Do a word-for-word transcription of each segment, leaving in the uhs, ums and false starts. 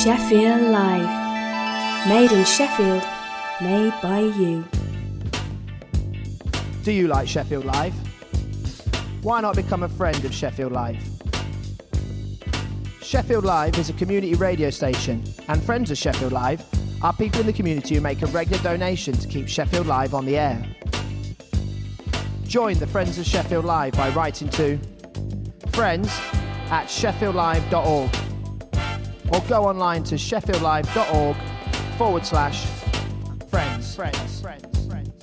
Sheffield Live. Made in Sheffield, made by you. Do you like Sheffield Live? Why not become a friend of Sheffield Live? Sheffield Live is a community radio station, and friends of Sheffield Live are people in the community who make a regular donation to keep Sheffield Live on the air. Join the Friends of Sheffield Live by writing to friends at sheffield live dot org or go online to sheffieldlive.org forward slash friends. Friends. Friends. Friends.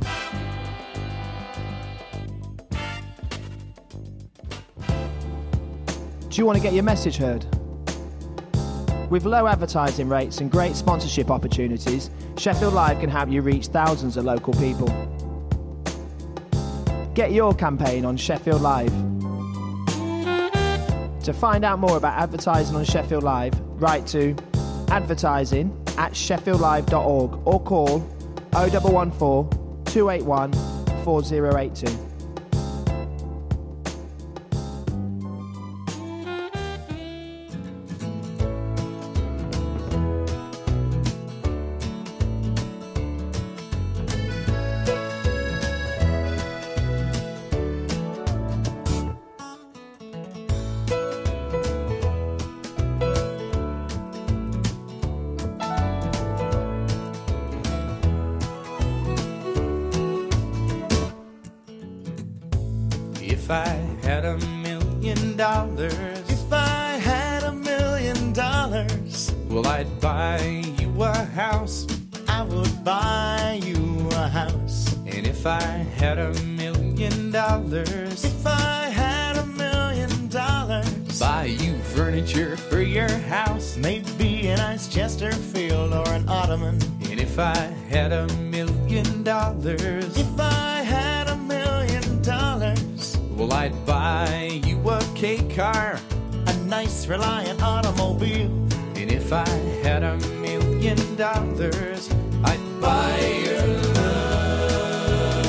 Do you want to get your message heard? With low advertising rates and great sponsorship opportunities, Sheffield Live can help you reach thousands of local people. Get your campaign on Sheffield Live. To find out more about advertising on Sheffield Live, write to advertising at sheffield live dot org or call oh one one four, two eight one, four oh eight two. If I had a million dollars, if I had a million dollars, well, I'd buy you a house. I would buy you a house. And if I had a million dollars, if I had a million dollars, buy you furniture for your house. Maybe a nice Chesterfield or an ottoman. And if I had a million dollars, if I had a million dollars, well, I'd buy you a K car, a nice Reliant automobile. And if I had a million dollars, I'd buy your love.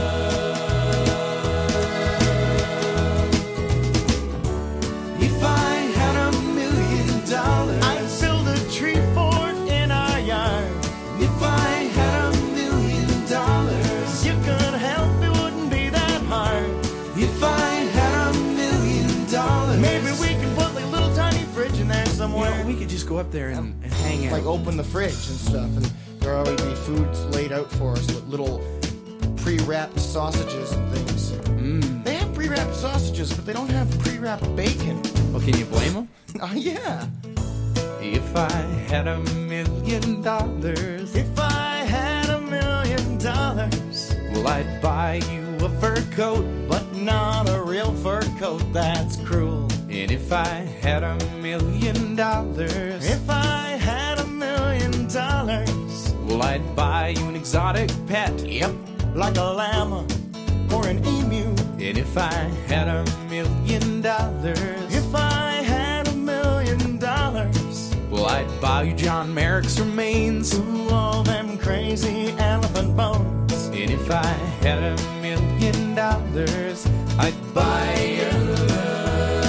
If I had a million dollars, I'd build a tree fort in our yard. If I had a million dollars, you could help, it wouldn't be that hard. If I had a million dollars, maybe we could put like a little tiny fridge in there somewhere. You know, we could just go up there and, and hang out. Like open the fridge and stuff, and there always be foods laid out for us with little pre-wrapped sausages and things. Mm. They have pre-wrapped sausages, but they don't have pre-wrapped bacon. Well, can you blame them? Oh, yeah. If I had a million dollars, if I had a million dollars, well, I'd buy you a fur coat, but not a real fur coat, that's cruel. And if I had a million dollars, if I had a million dollars, well, I'd buy you an exotic pet, yep, like a llama or an emu. And if I had a million dollars, if I had a million dollars, well, I'd buy you John Merrick's remains, ooh, all them crazy elephant bones. And if I had a million dollars, I'd buy your love.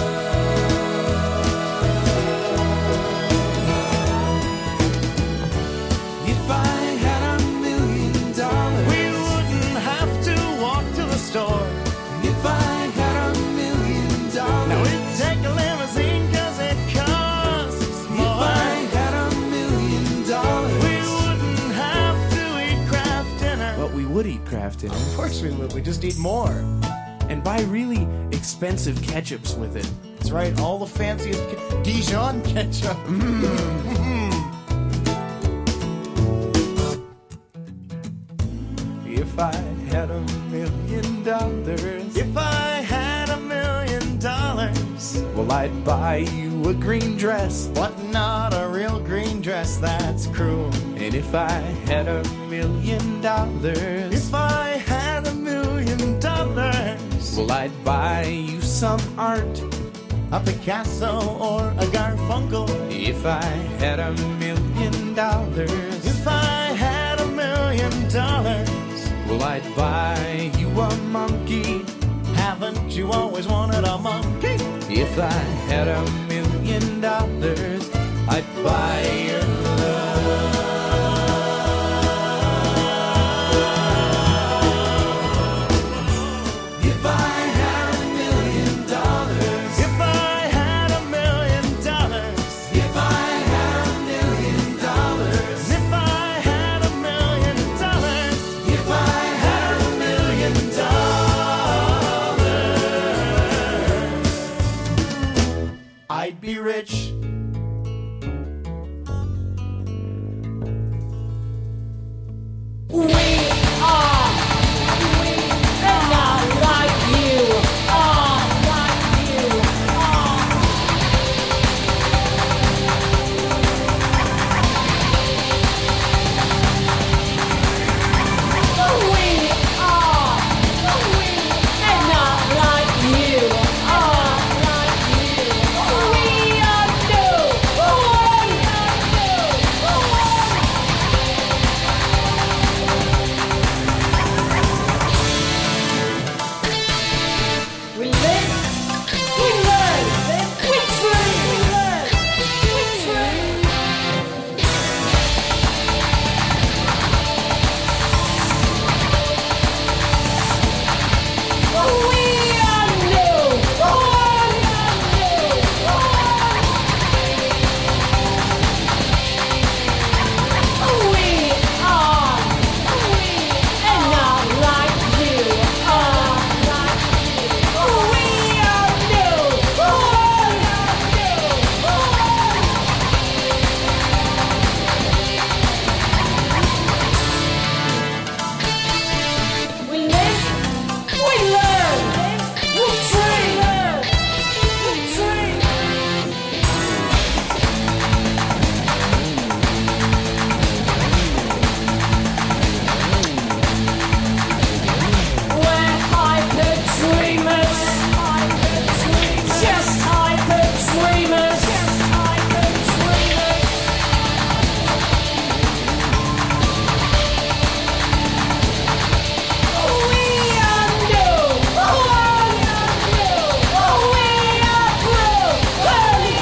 If I had a million dollars, we wouldn't have to walk to the store. If I had a million dollars, now we'd take a limousine cause it costs more. If I had a million dollars, we wouldn't have to eat Kraft dinner. But we would eat Kraft dinner. Of course we would. We just eat more. And buy really expensive ketchups with it. That's right. All the fanciest ke- Dijon ketchup. Mm. If I had a million dollars, if I had a million dollars, well, I'd buy you a green dress, but not a real green dress, that's cruel. And if I had a million dollars, if I had a million dollars, well, I'd buy you some art, a Picasso or a Garfunkel. If I had a million dollars, if I had a million dollars, well, I'd buy you a monkey. Haven't you always wanted a monkey? If I had a million dollars, I'd buy rich. We are, we are not like you, are like you, are. We are, we are not like you, are like you. We are new, we are new. We live, we learn, we train, we learn, we train. We are new, we are new. We are, we are not like you, are like you. We are new, we are new. We live, we learn, we train, we train. We're hyper dreamers, just hyper dreamers, hyper dreamers. We are new, we are new, we are blue, we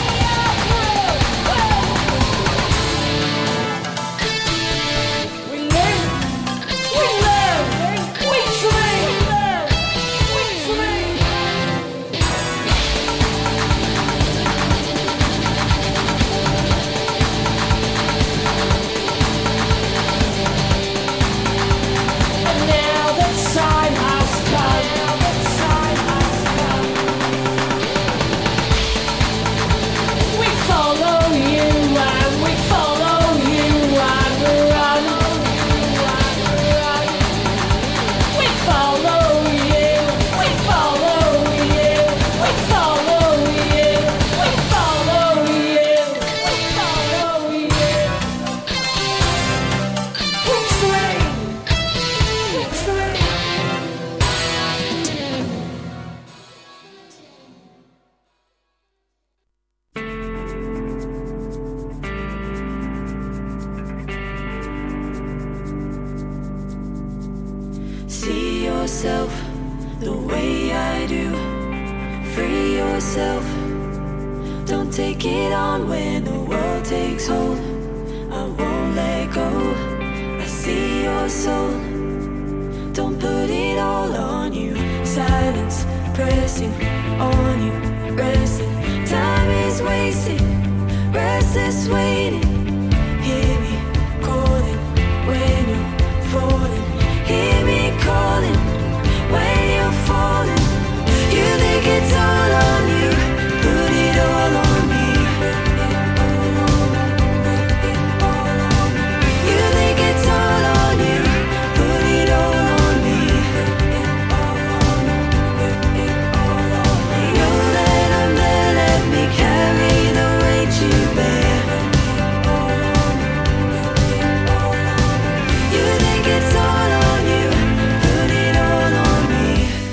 are blue. We live, we learn, we train, we train. And now the time has come, now the time has come. We follow you and we follow you and run. We follow you, we follow you, we follow you, we follow you, we follow you. We train, we train. See yourself the way I do. Free yourself. Don't take it on when the world takes hold. I won't let go. I see your soul. Don't put it all on you. Silence pressing on you. Resting. Time is wasting. Restless waiting. Hear me calling when you're falling. Hear me calling when you're falling. You think it's all on you. Put it all on me. You think it's all on you. Put it all on me. You let them there, let me carry the weight you bear. You think it's all on you. Put it all on me.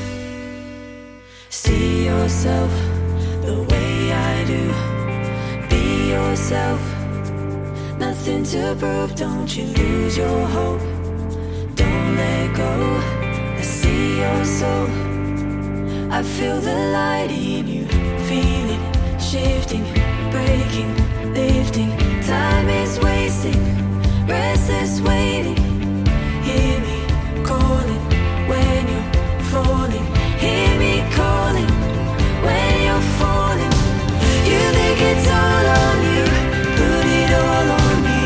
See yourself the way I do. Be yourself. Nothing to prove. Don't you lose your hope. Don't let go. I see your soul. I feel the light in you. Feel it shifting, breaking, lifting. Time is wasting. Restless waiting. Hear me calling when you're falling. Hear me calling when you're falling. You think it's all on you. Put it all on me.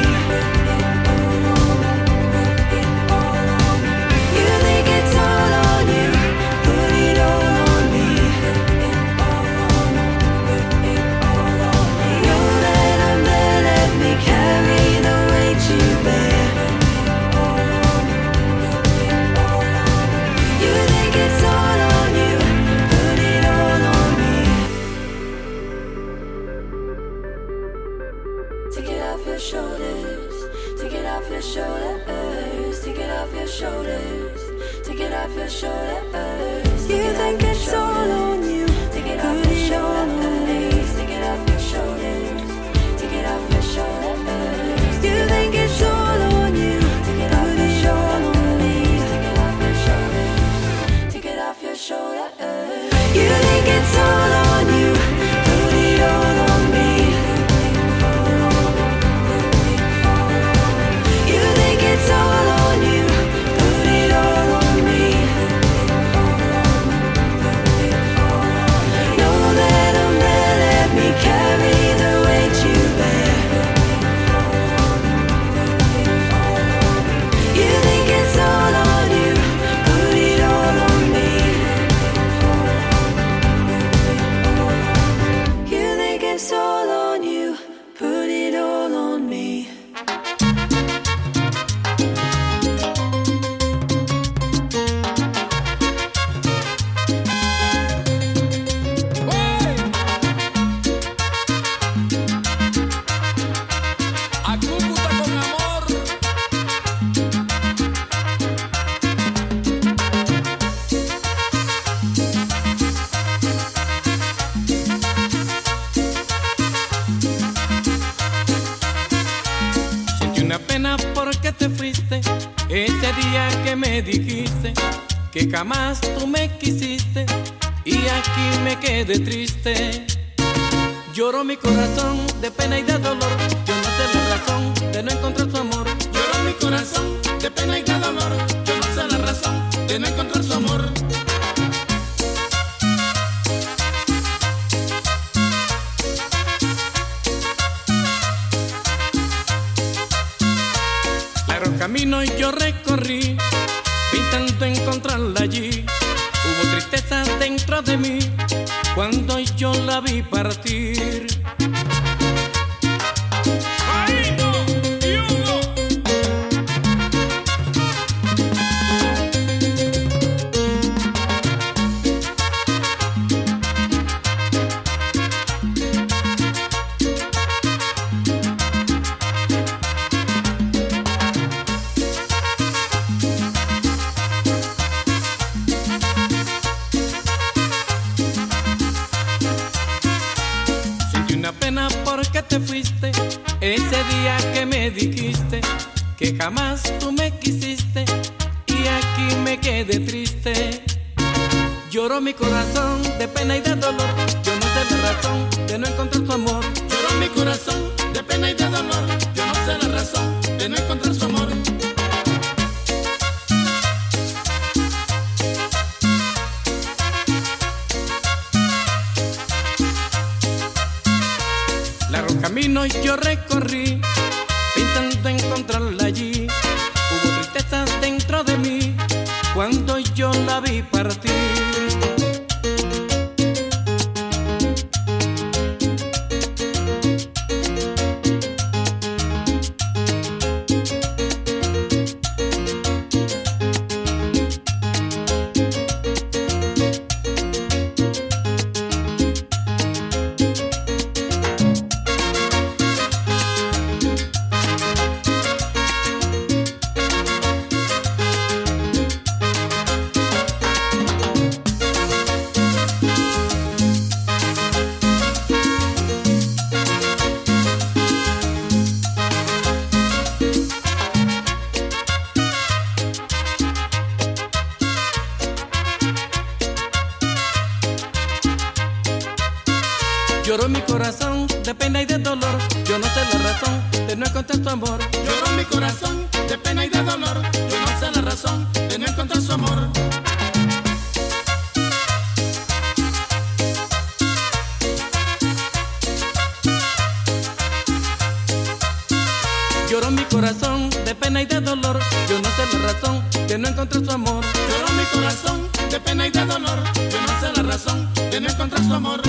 You think it's all on you. Put it all on me. off your shoulders, take it off your shoulders, take it off your shoulders, take it off your shoulders. You think it's all on you, take it off your shoulders, take it off your shoulders, take it off your shoulders. You think it's all on you, take it off your shoulders, take it off your shoulders, take it off your shoulders. You think it's all on you, put it all on me. You think it's all on you, put it all on me. Know that I'm there, let me carry the weight you bear. You think it's all on you, put it all on me. You think it's all on you, put it all on me. A Cúcuta con amor. Sentí una pena porque te fuiste ese día que me dijiste que jamás tú me quisiste y aquí me quedé triste. Lloró mi corazón de pena y de dolor. Yo no sé la razón de no encontrar su amor. Lloró mi corazón de pena y de dolor. Yo no sé la razón de no encontrar su amor. Largo camino yo recorrí intentando encontrarla allí. Hubo tristeza dentro de mí cuando yo la vi partir. ¡Ay, no! ¡Y Hugo! Sentí una pena porque te fuiste ese día que me dijiste que jamás tú me quisiste y aquí me quedé triste. Lloró mi corazón de pena y de dolor. Yo no sé la razón de no encontrar su amor. Lloró mi corazón de pena y de dolor. Yo no sé la razón de no encontrar su amor. Largo camino yo recorrí intentando encontrarla allí. Hubo tristeza dentro de mí cuando yo la vi partir. Lloró mi corazón de pena y de dolor. Yo no sé la razón de no encontrar su amor. Lloró mi corazón de pena y de dolor. Yo no sé la razón de no encontrar su amor. Lloró mi corazón de pena y de dolor. Yo no sé la razón de no encontrar su amor. Lloró mi corazón de pena y de dolor. Yo no sé la razón de no encontrar su amor.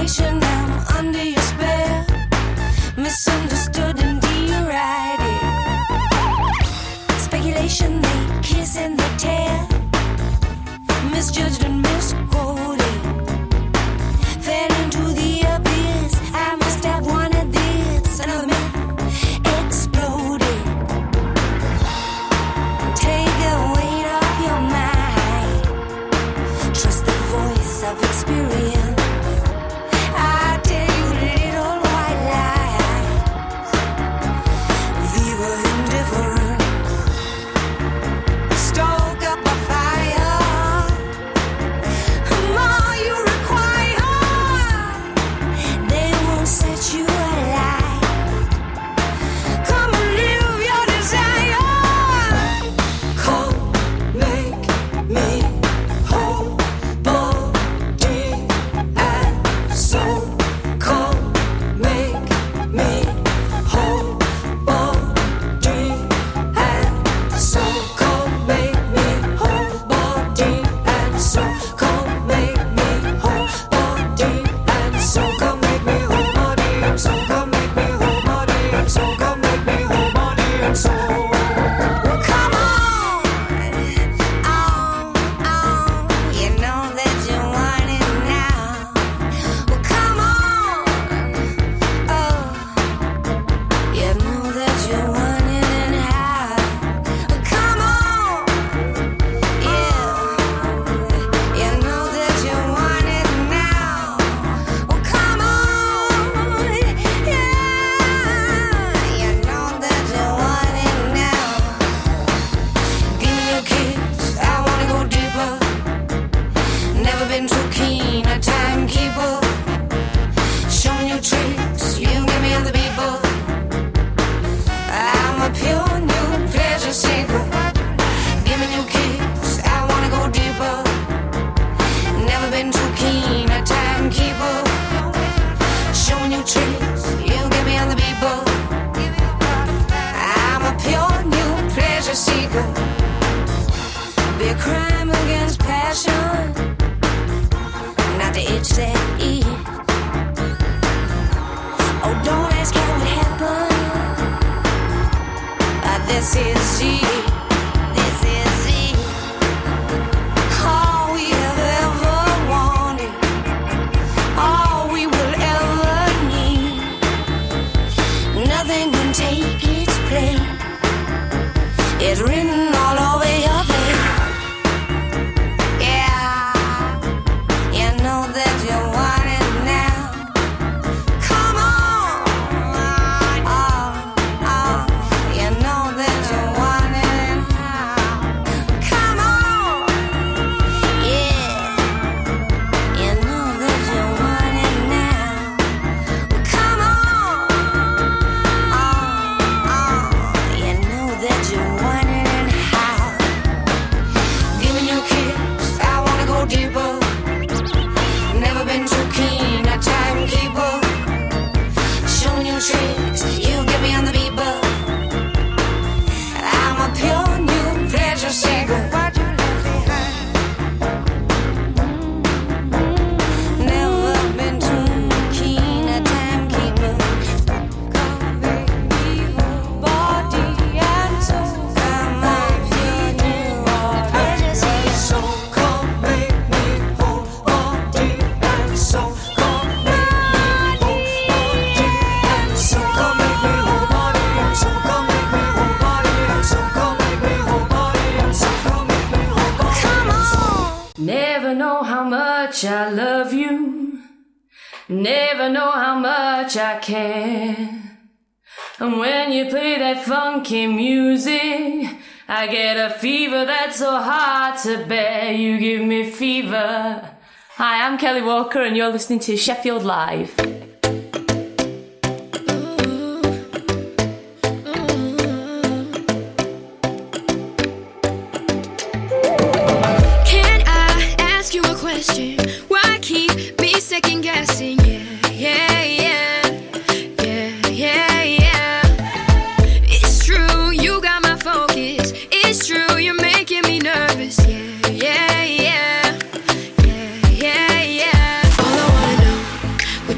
desperation, I'm under your spell. Misunderstood and derided. Speculation, they kiss and they tear. Misjudged and misquoted. Fell into the abyss. I must have wanted this. Another myth exploded. Take the weight off your mind. Trust the voice of experience. I tell you little white lies. Viva indifference. Stoke up a fire. The more you require, they won't set you alight. Come and live your desire. Come, make me whole, body and soul. Come, make me whole, body and soul. Come, make me whole, body and soul. Come, make me whole, body and soul. Come, make me whole, body and soul. Come, make me whole, body and soul. Come, make me whole, body and soul. Well, come on, on, on. You know that you want it now. Well, come on, oh. You know that you want it and how. Well, come on, yeah. You know that you want it now. Well, come on, yeah. You know that you want it now. Give me your kiss, I wanna go deeper. Never been too keen a timekeeper. Show me your tricks, you get me other people. I'm a pure new pleasure seeker. Give me your kiss, I wanna go deeper. Never been too keen a timekeeper. Show me your tricks, you get me other people. I'm a pure new pleasure seeker. Be a crime against passion, not the itch that eats. Oh, don't ask how it happened. Uh, this is it. This is it. All we have ever wanted. All we will ever need. Nothing can take its place. It's written all over your face. Yeah, you know that you want it now. Come on, oh, oh, you know that you want it now. Come on, yeah, you know that you want it now. Come on, oh, oh, you know that you want it and how. Give me your kiss, I wanna go deeper. Never been too keen a timekeeper. Show me your tricks, you get me on the beeper. I'm a pure new pleasure seeker. What you left behind? Never been too keen a timekeeper. Come make me whole, body and soul. I'm a pure new pleasure seeker. So come make me whole, body and soul. Come make me whole, body and soul. Come make me whole, body and soul. Come make me whole, body and soul. Come make me whole, body and soul. Come make me whole, body and soul. Never know how much I love you. Never know how much I care. And when you play that funky music, I get a fever that's so hard to bear. You give me fever. Hi, I'm Kelly Walker and you're listening to Sheffield Live. Can I ask you a question? Why keep me second guessing? Yeah, yeah, yeah, yeah, yeah, yeah. It's true, you got my focus. It's true, you're making me nervous. Yeah, yeah, yeah, yeah, yeah, yeah. All I wanna know,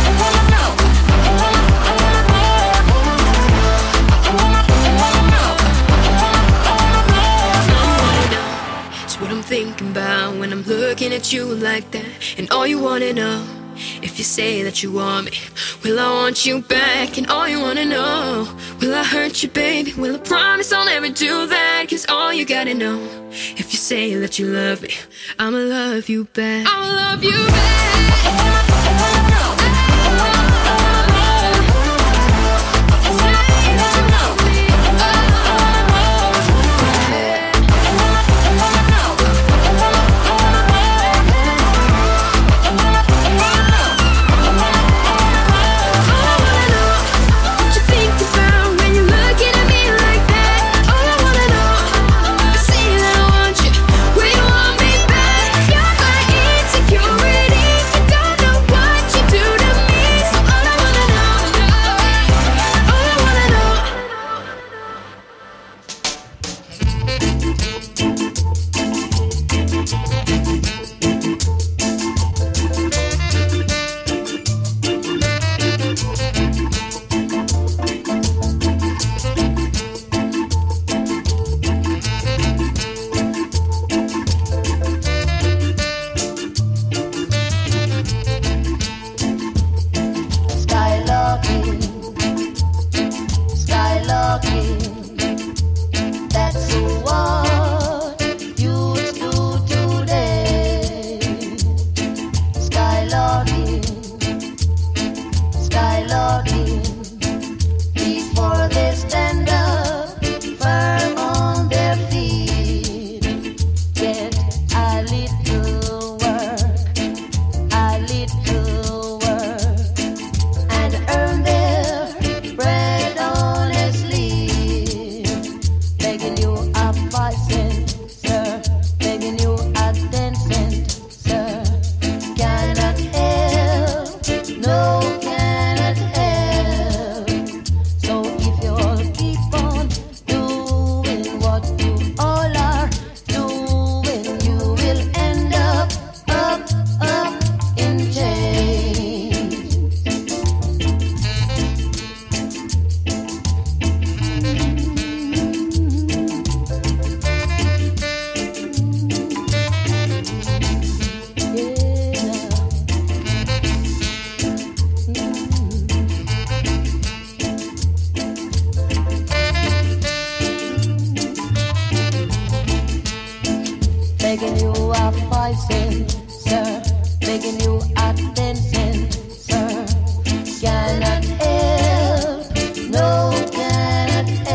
Thinking about when I'm looking at you like that. And all you wanna know, if you say that you want me, will I want you back? And all you wanna know, will I hurt you, baby? Will I promise I'll never do that? Cause all you gotta know, if you say that you love me, I'ma love you back. I'ma love you back. Cannot help, no, cannot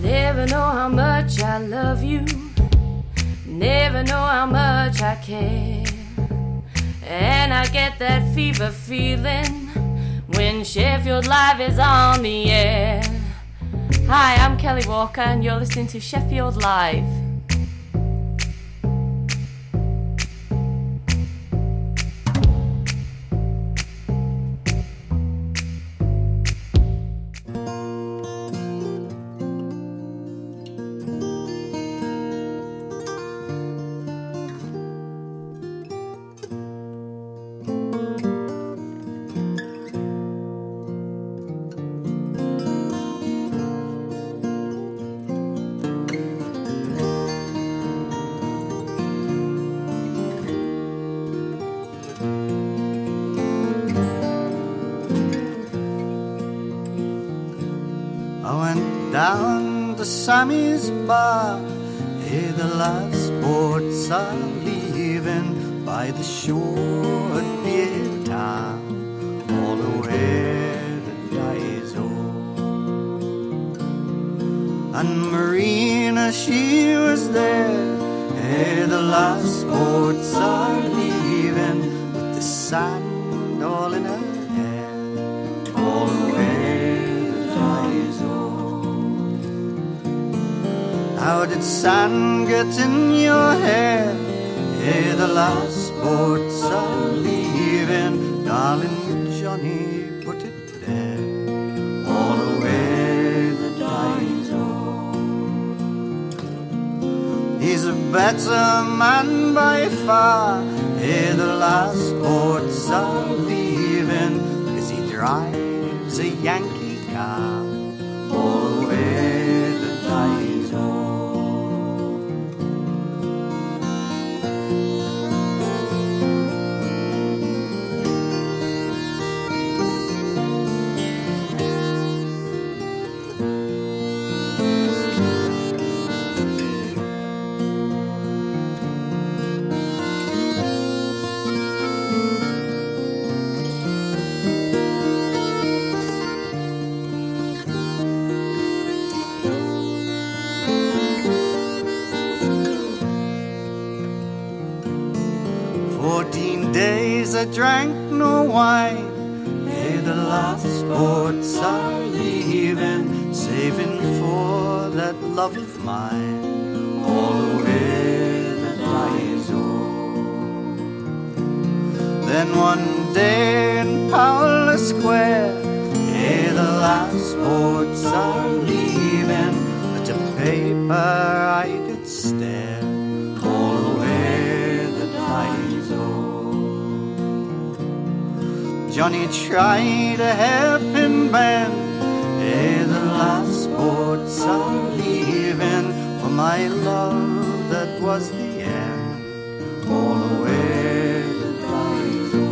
Never know how much I love you. Never know how much I care. And I get that fever feeling when Sheffield Live is on the air. Hi, I'm Kelly Walker and you're listening to Sheffield Live. Down to Sammy's bar, hey, the last boats are leaving by the shore at Beer Town, all the way to Daiso. And Marina, she was there, hey, the last boats are leaving with the sand all in her hair, all the way to Daiso. How did sand get in your hair? Hey, the last boats are leaving. Darling Johnny, put it there. All the way to Daiso. He's a better man by far. Hey, the last boats are leaving. 'Cause he drives a Yankee car. All the way to Daiso. Fourteen days I drank no wine. Hey, the last boats are leaving, saving for that love of mine, all the way to Daiso. Then one day in Paula Square, hey, the last boats are leaving, but to paper I did stare, all the way to Daiso. Johnny tried a hairpin bend, hey, the last boats are leaving, for my love that was the end, all the way to Daiso.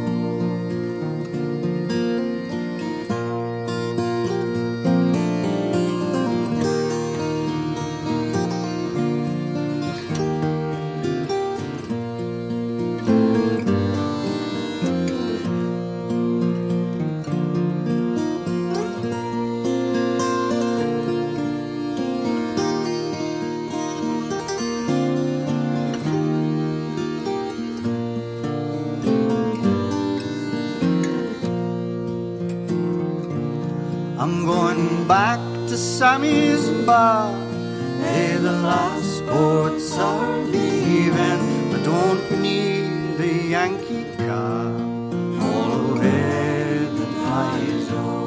I'm going back to Sammy's bar. Hey, the last boats are leaving. I don't need a Yankee car, all the way to Daiso.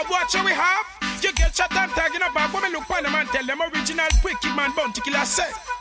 Tell them original wicked man bounty killer set.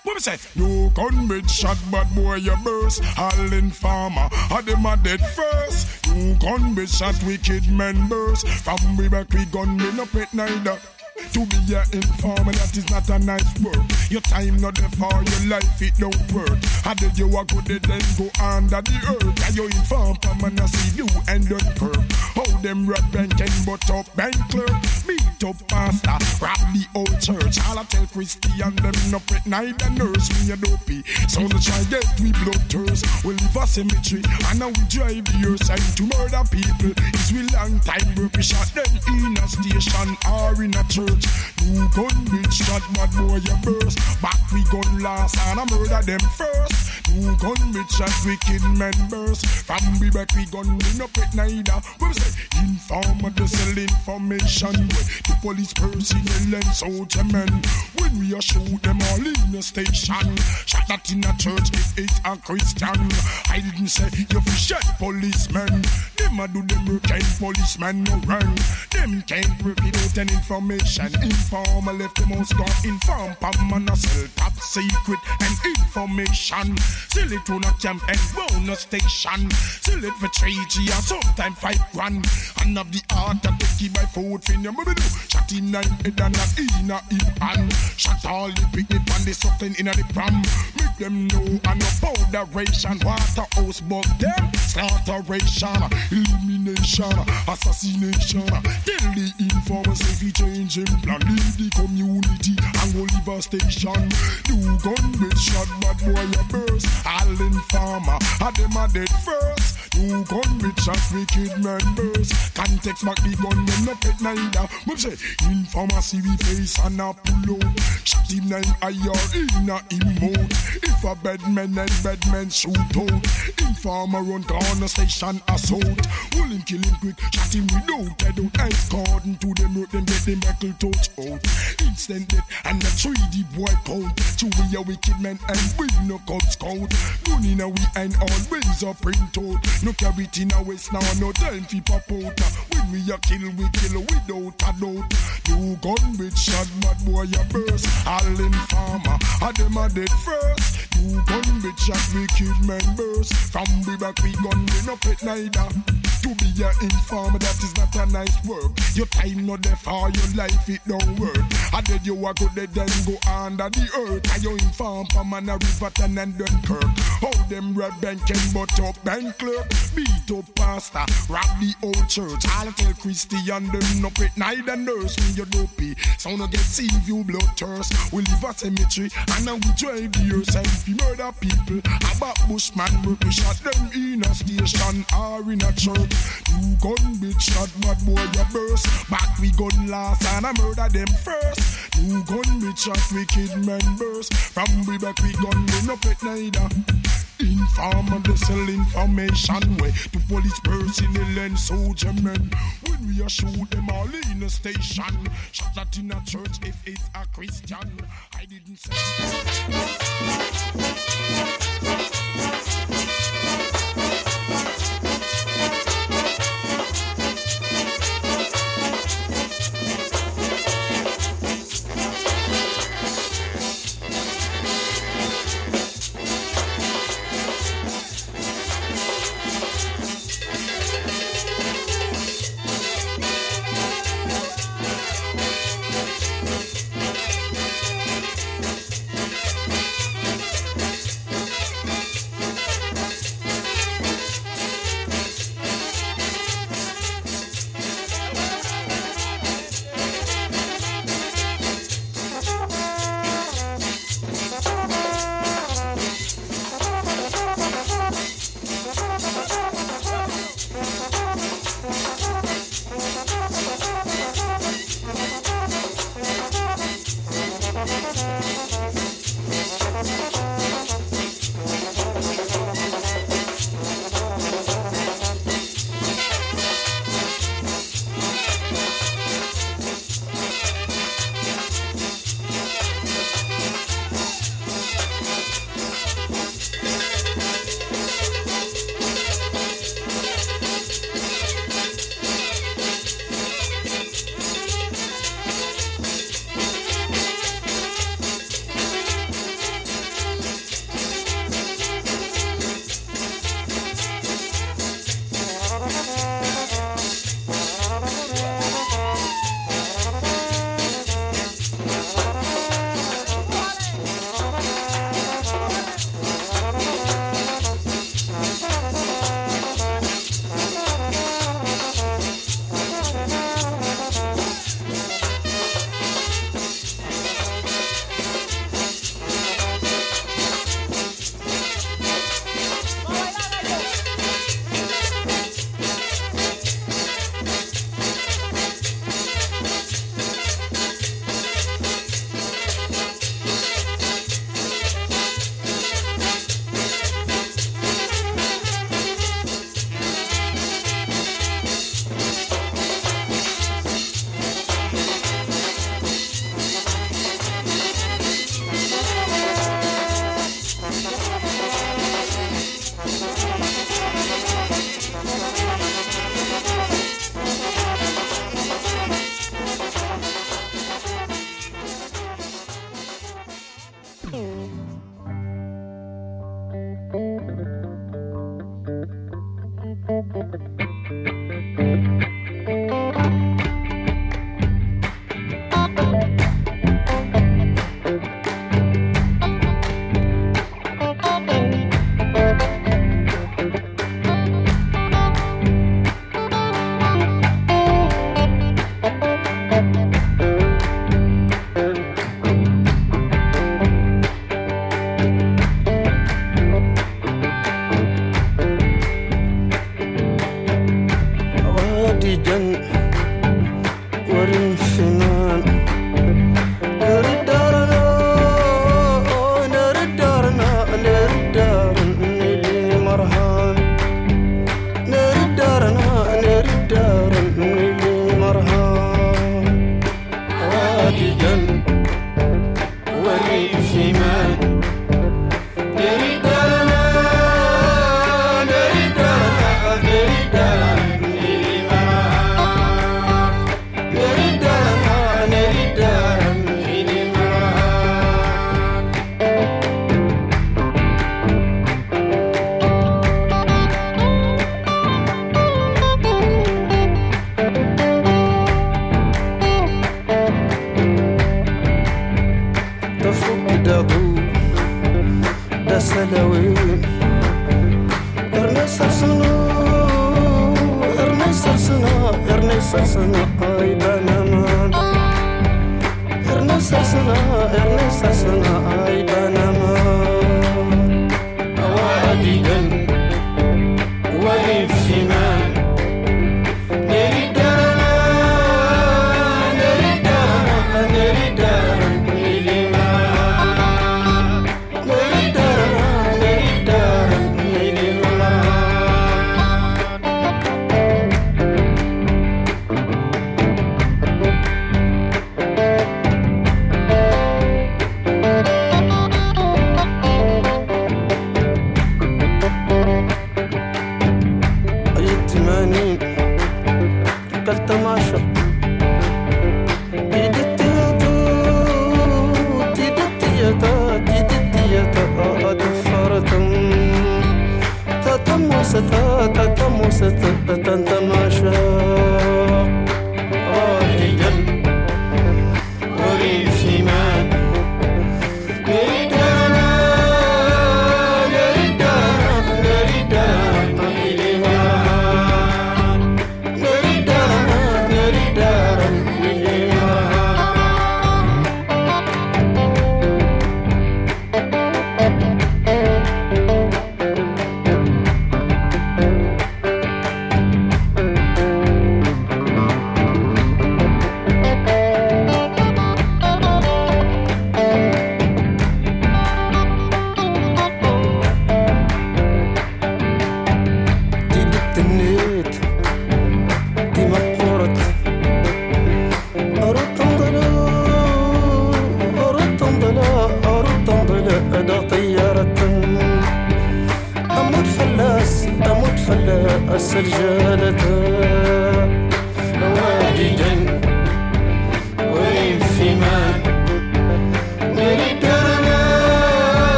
What we say? No gunman shot, bad boy you burst. All in farmer, had them a dead first. No gunman shot, wicked men burst. From we back we gunmen up at neither. To be an informer, that is not a nice word. Your time not there for your life, it don't work. How did you walk with it then go under the earth? Are you inform, come and I see you and Dunkirk. How them red bank and butt up bank clerk. Beat up pastor, rob the old church. All I tell Christian, them up at night and nurse me a dopey. So they try get we blood thirst. We leave a cemetery and now we drive the earth side to murder people. It's we long time work, we shot them in a station or in a church. New gun bitch shot mad boy you burst. Back we gun last and I murder them first. New gun bitch shot wicked men burst. From we back we gun in up at neither. We say informer to sell information. The police personnel and soldier men. When we are shoot them all in the station. Shot that in a church if it's a Christian. I didn't say you fi shot policemen. Them a do them work and policemen no run. Them can't work without an information. Informer left the most gone. Inform pop man a sell top secret and information. Sell it to a camp and round a station. Sell it for three G or sometime five grand. And of the art that they keep my food fin your mother do. Shot him nine head and not in a him hand. Shot all the picnic and the something in a the pram. Make them know and no powderation. Waterhouse but them slaughteration. Elimination, assassination. Tell the informers if he change him plan. Leave the community and go leave a station. New gun bitch shot bad boy a burst. All in farmer, had them a dead first. New gun bitch shot wicked man burst. Context back the gun them not pet neither. We say informer see we face and a pull out. Shot him nine I R in a him mouth. If a bad man and bad man shoot out. Informer run corner station assault. Will him kill him quick. Shot him without head out. Ice cordon to them road them get them buckle touch out. Instant death and the three D boy count. To we a wicked man and we no cub scout. Gun in a we and always a print out. No carry it in a waist now, no time fi pop out. When we a kill, we kill without a doubt. You gun with shot, mad boy a burst. All in farmer, a them a dead first. You gun with shot, wicked man burst. From we back we gun, we no pet neither. To be a informer, that is not a nice work. Your time not there for your life, it don't work. I did you a good then go under the earth. I you inform for man a Riverton and Dunkirk. How them red bank and butt up bank clerk. Beat up pastor, rob the old church. I'll tell Christian them up at night and nurse me your dopey. So no get see you blood thirst. We leave a cemetery and now we drive the earth. And if we murder people, about bushman work, we shot them in a station or in a church. You gun bitch shot bad boy you burst. Back we gun last and I murder them first. You gun bitch shot wicked men burst. From we back we gun we no pet neither. Informer they sell information way to police personnel and soldier men. When we are shoot them all in a station. Shot that in a church if it's a Christian. I didn't say. sasana ay banaman Erne sasana erne sasana ay banaman Awadigan Walif siman Neridana Neridana Neridana Nilima Neridana Neridana Nilima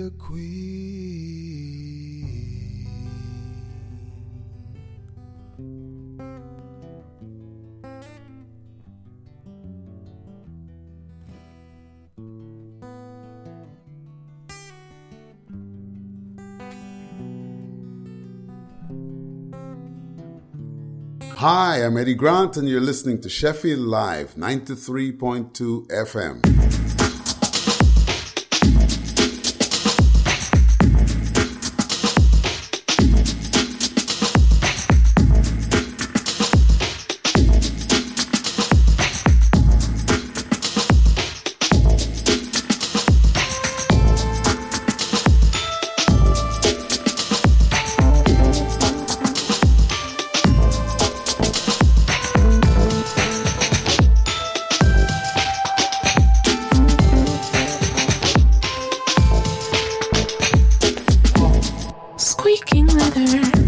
a queen. Hi, I'm Eddie Grant, and you're listening to Sheffield Live, ninety-three point two F M. Squeaking leather.